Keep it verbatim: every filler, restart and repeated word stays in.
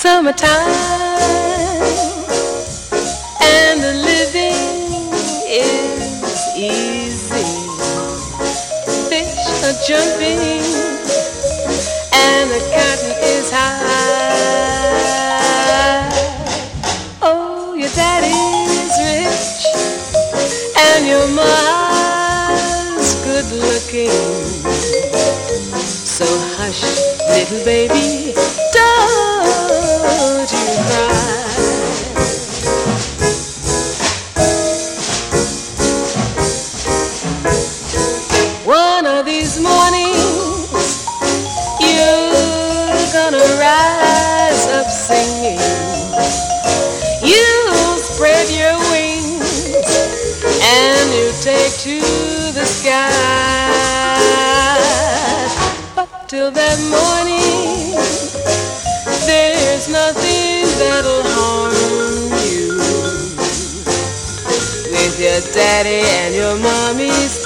summertime, and the living is easy. Fish are jumping, and the cotton is high. Oh, your daddy's rich, and your ma's good looking. So hush, little baby, don't you cry. One of these mornings you're gonna rise up singing. You'll spread your wings and you take to the sky. But till that morning, there's nothing that'll harm you. With your daddy and your mommy's